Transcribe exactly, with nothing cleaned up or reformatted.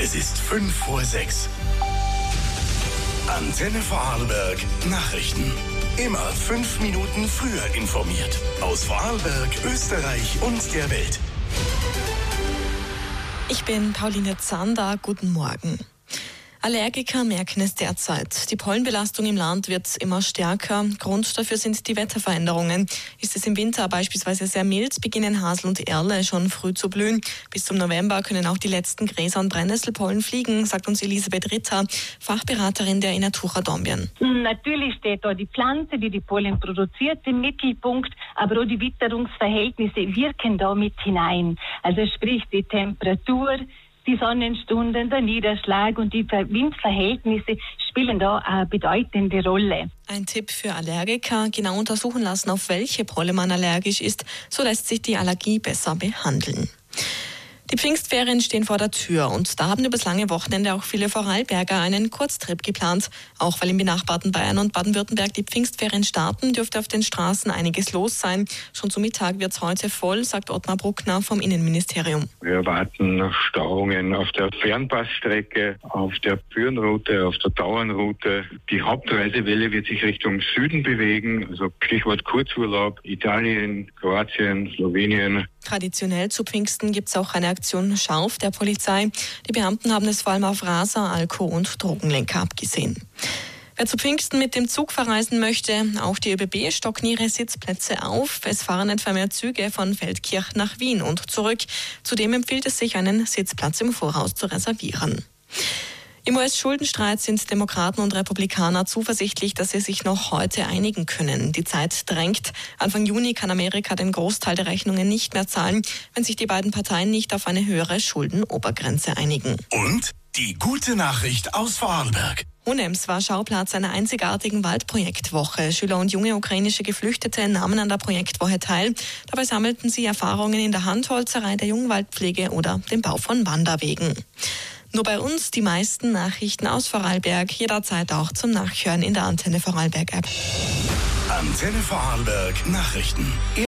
Es ist fünf vor sechs. Antenne Vorarlberg Nachrichten. Immer fünf Minuten früher informiert. Aus Vorarlberg, Österreich und der Welt. Ich bin Pauline Zander. Guten Morgen. Allergiker merken es derzeit. Die Pollenbelastung im Land wird immer stärker. Grund dafür sind die Wetterveränderungen. Ist es im Winter beispielsweise sehr mild, beginnen Hasel und Erle schon früh zu blühen. Bis zum November können auch die letzten Gräser- und Brennnesselpollen fliegen, sagt uns Elisabeth Ritter, Fachberaterin der Inatura Dornbirn. Natürlich steht da die Pflanze, die die Pollen produziert, im Mittelpunkt, aber auch die Witterungsverhältnisse wirken da mit hinein. Also sprich die Temperatur, die Sonnenstunden, der Niederschlag und die Windverhältnisse spielen da eine bedeutende Rolle. Ein Tipp für Allergiker: genau untersuchen lassen, auf welche Pollen man allergisch ist. So lässt sich die Allergie besser behandeln. Die Pfingstferien stehen vor der Tür und da haben übers lange Wochenende auch viele Vorarlberger einen Kurztrip geplant. Auch weil im benachbarten Bayern und Baden-Württemberg die Pfingstferien starten, dürfte auf den Straßen einiges los sein. Schon zu Mittag wird es heute voll, sagt Ottmar Bruckner vom Innenministerium. Wir erwarten Stauungen auf der Fernpassstrecke, auf der Bürenroute, auf der Tauernroute. Die Hauptreisewelle wird sich Richtung Süden bewegen, also Stichwort Kurzurlaub, Italien, Kroatien, Slowenien. Traditionell zu Pfingsten gibt es auch eine Aktion Scharf der Polizei. Die Beamten haben es vor allem auf Raser, Alko und Drogenlenker abgesehen. Wer zu Pfingsten mit dem Zug verreisen möchte, auch die ÖBB stocken ihre Sitzplätze auf. Es fahren etwa mehr Züge von Feldkirch nach Wien und zurück. Zudem empfiehlt es sich, einen Sitzplatz im Voraus zu reservieren. Im U S-Schuldenstreit sind Demokraten und Republikaner zuversichtlich, dass sie sich noch heute einigen können. Die Zeit drängt. Anfang Juni kann Amerika den Großteil der Rechnungen nicht mehr zahlen, wenn sich die beiden Parteien nicht auf eine höhere Schuldenobergrenze einigen. Und die gute Nachricht aus Vorarlberg. Honems war Schauplatz einer einzigartigen Waldprojektwoche. Schüler und junge ukrainische Geflüchtete nahmen an der Projektwoche teil. Dabei sammelten sie Erfahrungen in der Handholzerei, der Jungwaldpflege oder dem Bau von Wanderwegen. Nur bei uns die meisten Nachrichten aus Vorarlberg, jederzeit auch zum Nachhören in der Antenne Vorarlberg App. Antenne Vorarlberg Nachrichten.